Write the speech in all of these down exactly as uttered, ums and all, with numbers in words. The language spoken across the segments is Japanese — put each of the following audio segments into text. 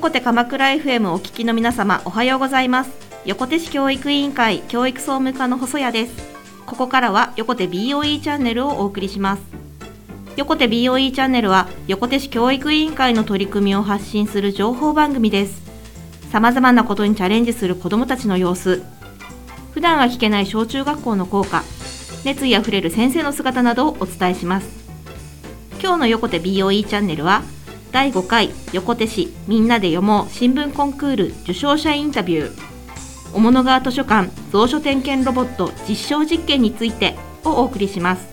横手鎌倉 エフエム お聞きの皆様、おはようございます。横手市教育委員会教育総務課の細谷です。ここからは横手 ビーオーイー チャンネルをお送りします。横手 ビーオーイー チャンネルは横手市教育委員会の取り組みを発信する情報番組です。さまざまなことにチャレンジする子どもたちの様子、普段は聞けない小中学校の校歌、熱意あふれる先生の姿などをお伝えします。今日の横手 ビーオーイー チャンネルはだいごかい横手市みんなで読もう新聞コンクール受賞者インタビュー、雄物川図書館蔵書点検ロボット実証実験についてをお送りします。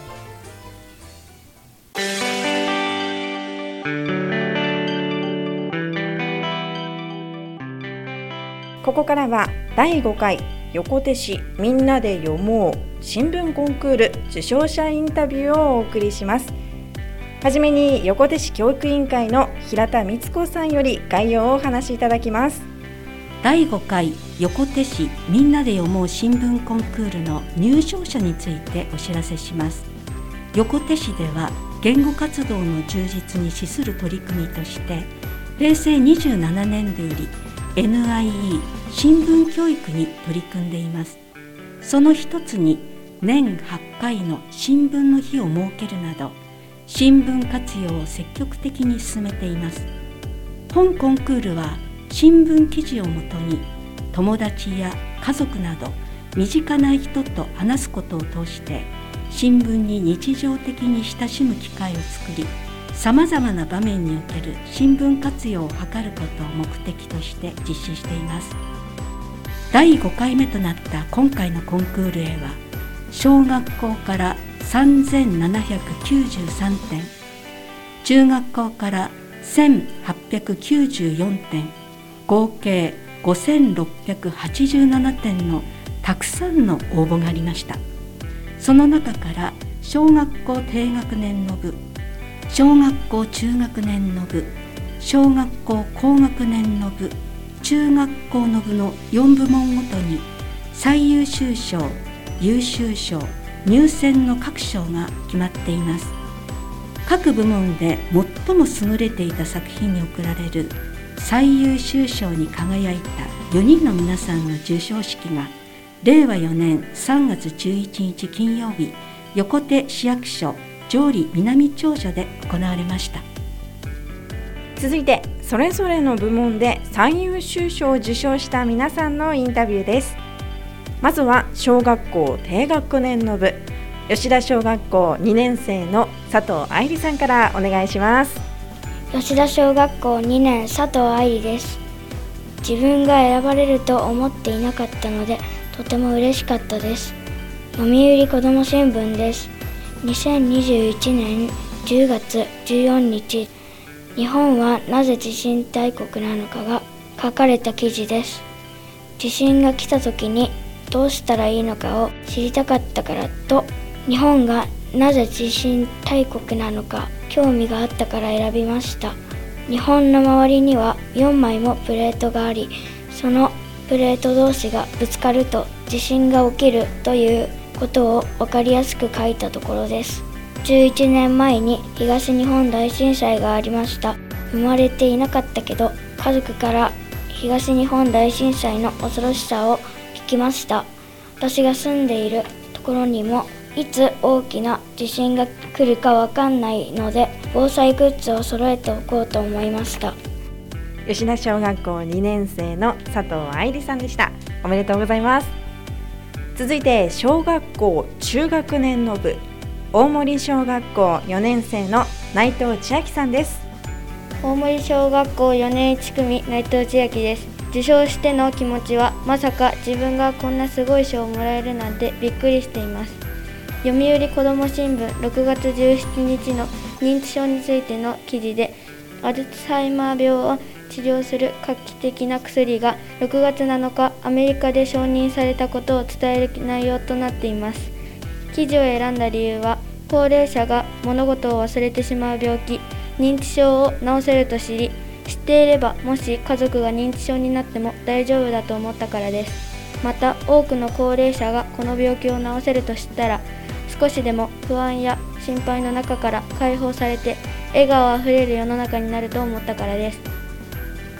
ここからはだいごかい横手市みんなで読もう新聞コンクール受賞者インタビューをお送りします。はじめに横手市教育委員会の平田光子さんより概要をお話しいただきます。 だいごかい横手市みんなで読もう新聞コンクールの入賞者についてお知らせします。横手市では言語活動の充実に資する取り組みとしてへいせいにじゅうななねんどより エヌアイイー 新聞教育に取り組んでいます。その一つに年はちかいの新聞の日を設けるなど新聞活用を積極的に進めています。本コンクールは新聞記事をもとに友達や家族など身近な人と話すことを通して新聞に日常的に親しむ機会を作り、さまざまな場面における新聞活用を図ることを目的として実施しています。だいごかいめとなった今回のコンクールへは小学校からさんぜんななひゃくきゅうじゅうさんてん、中学校からせんはっぴゃくきゅうじゅうよんてん、合計ごせんろっぴゃくはちじゅうななてんのたくさんの応募がありました。その中から小学校低学年の部、小学校中学年の部、小学校高学年の部、中学校の部のよんぶもんごとに最優秀賞、優秀賞、入選の各賞が決まっています。各部門で最も優れていた作品に贈られる最優秀賞に輝いたよにんの皆さんの授賞式がれいわよねんさんがつじゅういちにち金曜日、横手市役所上里南庁舎で行われました。 続いてそれぞれの部門で最優秀賞を受賞した皆さんのインタビューです。まずは小学校低学年の部、吉田小学校にねんせいの佐藤愛理さんからお願いします。 吉田小学校にねん佐藤愛理です。自分が選ばれると思っていなかったのでとても嬉しかったです。読売子ども新聞です。にせんにじゅういちねんじゅうがつじゅうよっか、日本はなぜ地震大国なのかが書かれた記事です。地震が来た時にどうしたらいいのかを知りたかったからと、日本がなぜ地震大国なのか興味があったから選びました。日本の周りにはよんまいもプレートがあり、そのプレート同士がぶつかると地震が起きるということを分かりやすく書いたところです。じゅういちねんまえに東日本大震災がありました。生まれていなかったけど家族から東日本大震災の恐ろしさを聞きました。私が住んでいるところにもいつ大きな地震が来るかわかんないので防災グッズを揃えておこうと思いました。 吉田小学校にねんせいの佐藤愛理さんでした。おめでとうございます。続いて小学校中学年の部、大森小学校よねんせいの内藤千秋さんです。 大森小学校よねんいちくみ内藤千秋です。受賞しての気持ちはまさか自分がこんなすごい賞をもらえるなんてびっくりしています。読売子ども新聞ろくがつじゅうしちにちの認知症についての記事で、アルツハイマー病を治療する画期的な薬がろくがつなのかアメリカで承認されたことを伝える内容となっています。記事を選んだ理由は、高齢者が物事を忘れてしまう病気、認知症を治せると知り、知っていればもし家族が認知症になっても大丈夫だと思ったからです。また多くの高齢者がこの病気を治せると知ったら、少しでも不安や心配の中から解放されて笑顔あふれる世の中になると思ったからです。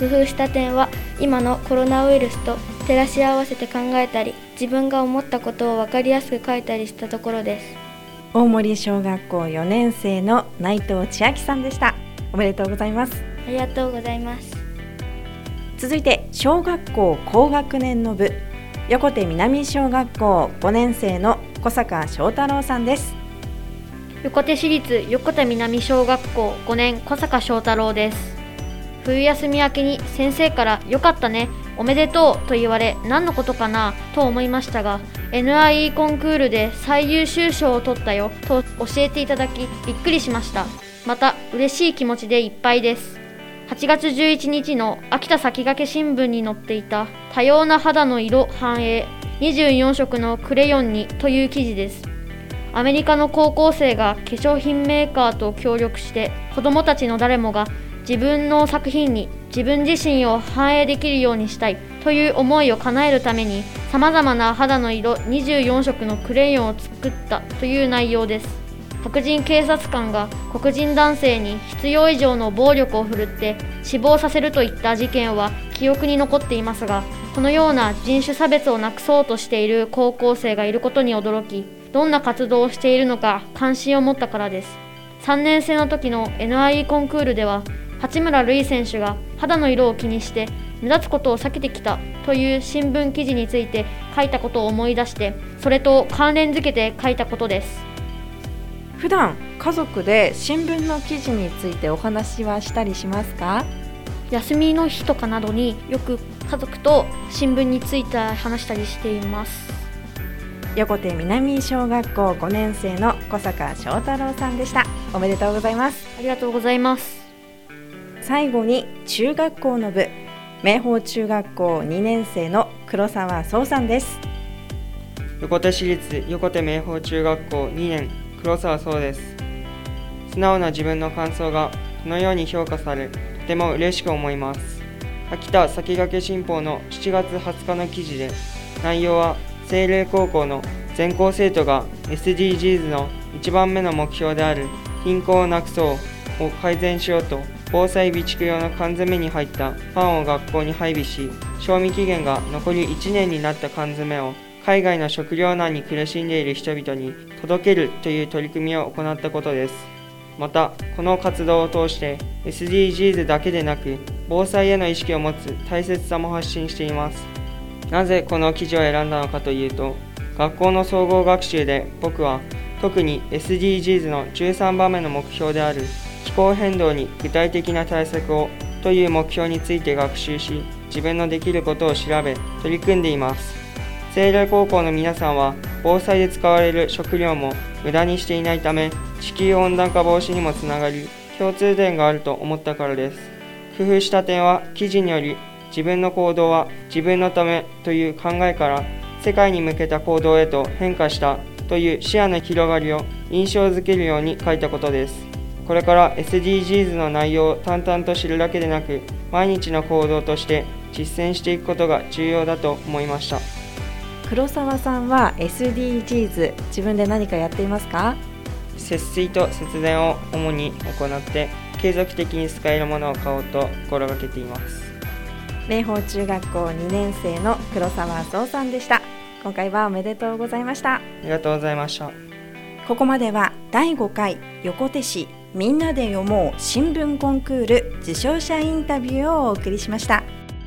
工夫した点は、今のコロナウイルスと照らし合わせて考えたり、自分が思ったことを分かりやすく書いたりしたところです。 大森小学校よねん生の内藤千秋さんでした。おめでとうございます。 ありがとうございます。 続いて小学校高学年の部、横手南小学校ごねん生の小坂翔太郎さんです。 横手市立横手南小学校ごねん小坂翔太郎です。冬休み明けに先生からよかったね、おめでとうと言われ、何のことかなと思いましたが、 エヌアイイー コンクールで最優秀賞を取ったよと教えていただき、びっくりしました。また嬉しい気持ちでいっぱいです。はちがつじゅういちにちの秋田先駆け新聞に載っていた多様な肌の色反映にじゅうよんしょくのクレヨンにという記事です。アメリカの高校生が化粧品メーカーと協力して、子どもたちの誰もが自分の作品に自分自身を反映できるようにしたいという思いを叶えるために、さまざまな肌の色にじゅうよんしょくのクレヨンを作ったという内容です。白人警察官が黒人男性に必要以上の暴力を振るって死亡させるといった事件は記憶に残っていますが、このような人種差別をなくそうとしている高校生がいることに驚き、どんな活動をしているのか関心を持ったからです。さんねん生の時の エヌアイイー コンクールでは、八村塁選手が肌の色を気にして目立つことを避けてきたという新聞記事について書いたことを思い出して、それと関連づけて書いたことです。 普段家族で新聞の記事についてお話はしたりしますか？ 休みの日とかなどによく家族と新聞について話したりしています。 横手南小学校ごねん生の小坂翔太郎さんでした。おめでとうございます。 ありがとうございます。 最後に中学校の部、明豊中学校にねん生の黒沢壮さんです。 横手市立横手明豊中学校にねん黒沢壮です。素直な自分の感想がこのように評価され、とても嬉しく思います。秋田先駆け新報のしちがつはつかの記事で、内容は聖霊高校の全校生徒が エスディージーズ のいちばんめの目標である貧困をなくそうを改善しようと、防災備蓄用の缶詰に入ったパンを学校に配備し、賞味期限が残りいちねんになった缶詰を海外の食糧難に苦しんでいる人々に届けるという取り組みを行ったことです。また、この活動を通して エスディージーズ だけでなく、防災への意識を持つ大切さも発信しています。なぜこの記事を選んだのかというと、学校の総合学習で僕は特に エスディージーズ のじゅうさんばんめの目標である気候変動に具体的な対策をという目標について学習し、自分のできることを調べ取り組んでいます。聖霊高校の皆さんは防災で使われる食料も無駄にしていないため、地球温暖化防止にもつながり、共通点があると思ったからです。工夫した点は、記事により自分の行動は自分のためという考えから世界に向けた行動へと変化したという視野の広がりを印象づけるように書いたことです。これから エスディージーズ の内容を淡々と知るだけでなく、毎日の行動として実践していくことが重要だと思いました。 黒沢さんは エスディージーズ 自分で何かやっていますか？ 節水と節電を主に行って継続的に使えるものを買おうと心がけています。 明豊中学校にねん生の黒沢壮さんでした。今回はおめでとうございました。 ありがとうございました。 ここまではだいごかい横手市みんなで読もう新聞コンクール受賞者インタビューをお送りしました。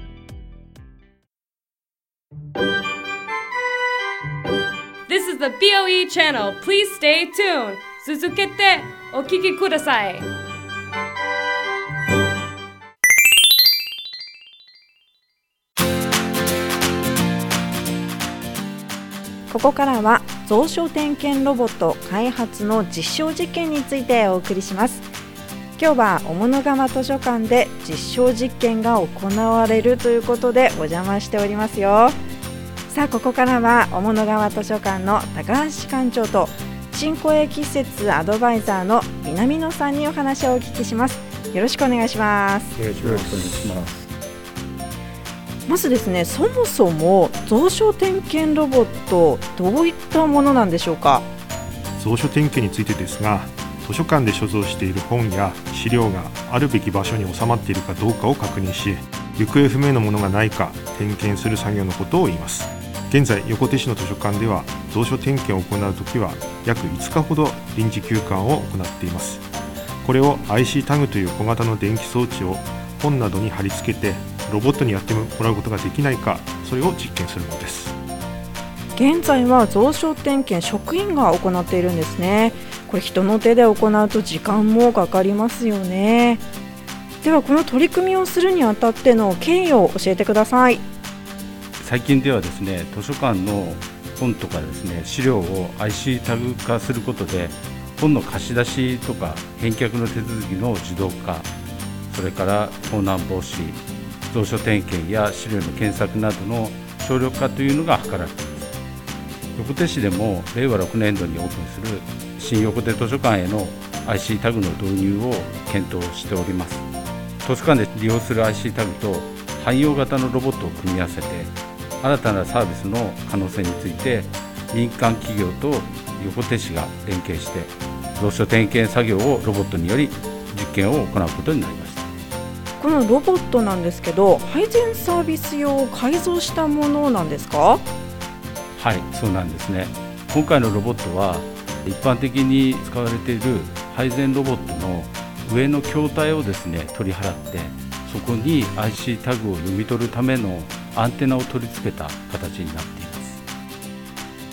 This is the ビーオーイー channel. Please stay tuned. 続けてお聞きください。 ここからは蔵書点検ロボット開発の実証実験についてお送りします。今日は雄物川図書館で実証実験が行われるということでお邪魔しておりますよ。さあ、ここからは雄物川図書館の高橋館長と新小駅施設アドバイザーの南野さんにお話をお聞きします。よろしくお願いします。 よろしくお願いします。 まずですね、そもそも蔵書点検ロボット、どういったものなんでしょうか？ 蔵書点検についてですが、図書館で所蔵している本や資料があるべき場所に収まっているかどうかを確認し、 行方不明のものがないか点検する作業のことを言います。現在横手市の図書館では蔵書点検を行うときは約いつかほど臨時休館を行っています。これを アイシー タグという小型の電気装置を本などに貼り付けてロボットにやってもらうことができないか、それを実験するのです。 現在は蔵書点検職員が行っているんですね。これ人の手で行うと時間もかかりますよね。ではこの取り組みをするにあたっての経緯を教えてください。 最近ではですね、図書館の本とかですね、資料を アイシー タグ化することで本の貸し出しとか返却の手続きの自動化、それから盗難防止、蔵書点検や資料の検索などの省力化というのが図られています。横手市でもれいわろくねんどにオープンする新横手図書館への アイシー タグの導入を検討しております。図書館で利用する アイシー タグと汎用型のロボットを組み合わせて新たなサービスの可能性について民間企業と横手市が連携して蔵書点検作業をロボットにより実験を行うことになりました。 このロボットなんですけど、配膳サービス用を改造したものなんですか？ はい、そうなんですね。今回のロボットは一般的に使われている配膳ロボットの上の筐体をですね取り払って、そこに アイシー タグを読み取るためのアンテナを取り付けた形になっています。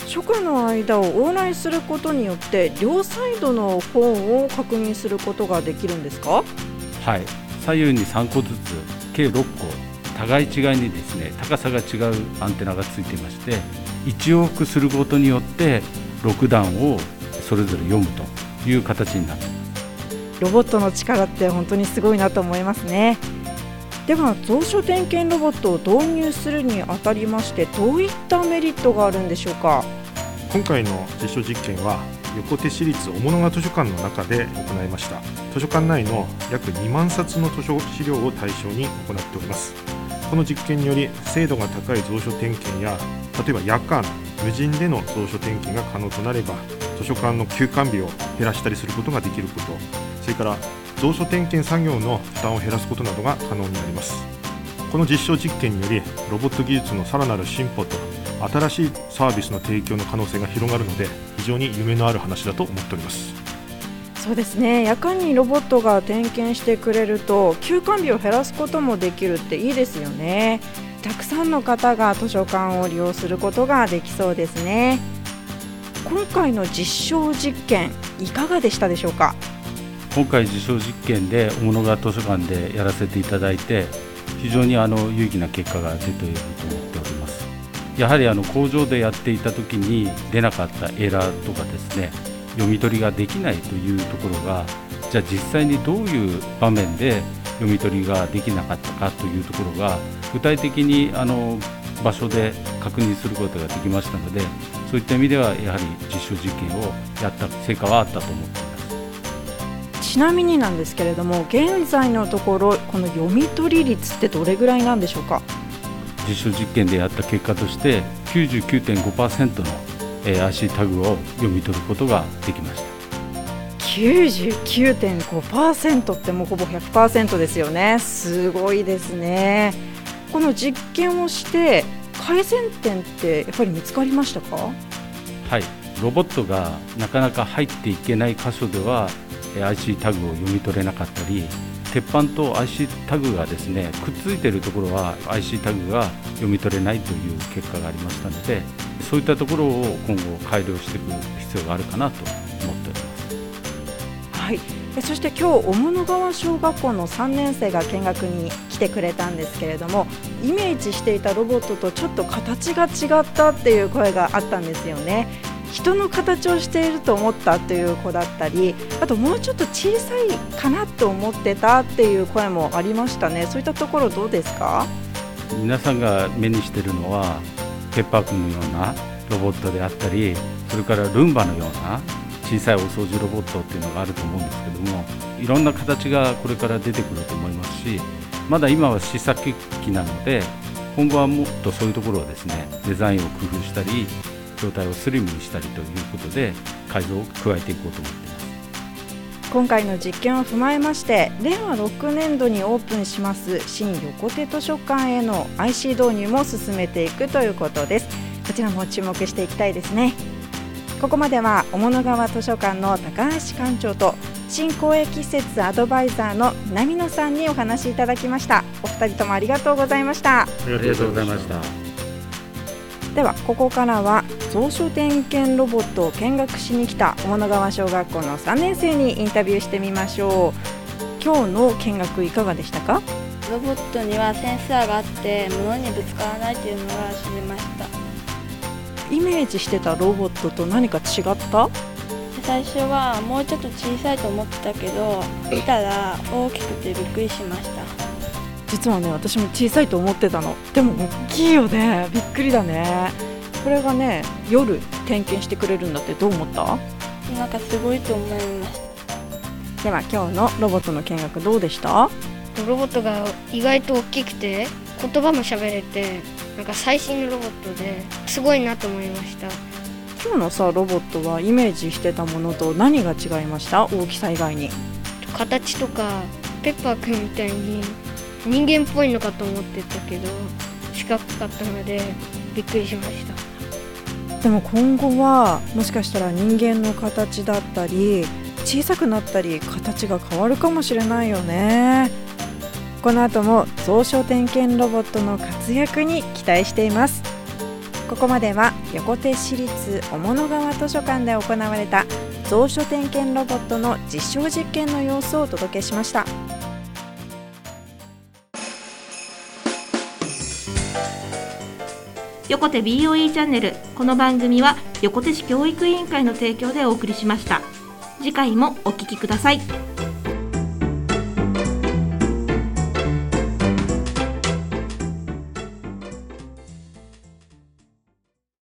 書庫の間を往来することによって両サイドの本を確認することができるんですか？ はい、左右にさんこずつ計ろっこ、互い違いにですね高さが違うアンテナがついていまして、いち往復することによってろくだんをそれぞれ読むという形になっています。 ロボットの力って本当にすごいなと思いますね。では蔵書点検ロボットを導入するにあたりましてどういったメリットがあるんでしょうか？ 今回の実証実験は横手市立雄物川図書館の中で行いました。図書館内の約にまんさつの図書資料を対象に行っております。この実験により精度が高い蔵書点検や、例えば夜間無人での蔵書点検が可能となれば図書館の休館日を減らしたりすることができること、それから蔵書点検作業の負担を減らすことなどが可能になります。この実証実験によりロボット技術のさらなる進歩と新しいサービスの提供の可能性が広がるので、非常に夢のある話だと思っております。 そうですね、夜間にロボットが点検してくれると休館日を減らすこともできるっていいですよね。たくさんの方が図書館を利用することができそうですね。今回の実証実験いかがでしたでしょうか？ 今回実証実験で雄物川図書館でやらせていただいて、非常にあの有意義な結果が出ていると思っております。やはりあの工場でやっていた時に出なかったエラーとかですね、読み取りができないというところが、じゃあ実際にどういう場面で読み取りができなかったかというところが具体的にあの場所で確認することができましたので、そういった意味ではやはり実証実験をやった成果はあったと思っています。 ちなみになんですけれども、現在のところこの読み取り率ってどれぐらいなんでしょうか？ 実証実験でやった結果として きゅうじゅうきゅうてんごパーセント の アイシー タグを読み取ることができました。 きゅうじゅうきゅうてんごパーセント ってもうほぼ ひゃくパーセント ですよね。すごいですね。この実験をして改善点ってやっぱり見つかりましたか？ はい、ロボットがなかなか入っていけない箇所では アイシー タグを読み取れなかったり、鉄板と アイシー タグがですねくっついているところは アイシー タグが読み取れないという結果がありましたので、そういったところを今後改良していく必要があるかなと思っております。 はい、そして今日雄物川小学校のさんねんせいが見学に来てくれたんですけれども、イメージしていたロボットとちょっと形が違ったっていう声があったんですよね。人の形をしていると思ったという子だったり、あともうちょっと小さいかなと思ってたっていう声もありましたね。そういったところどうですか？ 皆さんが目にしているのはペッパーくんのようなロボットであったり、それからルンバのような小さいお掃除ロボットっていうのがあると思うんですけども、いろんな形がこれから出てくると思いますし、まだ今は試作機なので、今後はもっとそういうところはですねデザインを工夫したり状態をスリムにしたりということで改造を加えていこうと思っています。 今回の実験を踏まえまして、れいわろくねんどにオープンします新横手図書館への アイシー 導入も進めていくということです。こちらも注目していきたいですね。ここまでは雄物川図書館の高橋館長と新公益施設アドバイザーの南野さんにお話しいただきました。お二人ともありがとうございました。 ありがとうございました。 ではここからは蔵書点検ロボットを見学しに来た雄物川小学校のさんねん生にインタビューしてみましょう。今日の見学いかがでしたか？ ロボットにはセンサーがあって物にぶつからないというのが知りました。 イメージしてたロボットと何か違った？ 最初はもうちょっと小さいと思ってたけど、見たら大きくてびっくりしました。 実はね、私も小さいと思ってたの。でも大きいよね。びっくりだね。これがね、夜点検してくれるんだって。どう思った？ なんかすごいと思いました。では今日のロボットの見学どうでした？ ロボットが意外と大きくて言葉も喋れて、なんか最新のロボットですごいなと思いました。 今日のさロボットはイメージしてたものと何が違いました？大きさ以外に。 形とかペッパーくんみたいに人間っぽいのかと思ってたけど四角かったのでびっくりしました。 でも今後はもしかしたら人間の形だったり小さくなったり形が変わるかもしれないよね。この後も蔵書点検ロボットの活躍に期待しています。ここまでは横手市立雄物川図書館で行われた蔵書点検ロボットの実証実験の様子をお届けしました。 横手 ビーオーイー チャンネル、この番組は横手市教育委員会の提供でお送りしました。次回もお聞きください。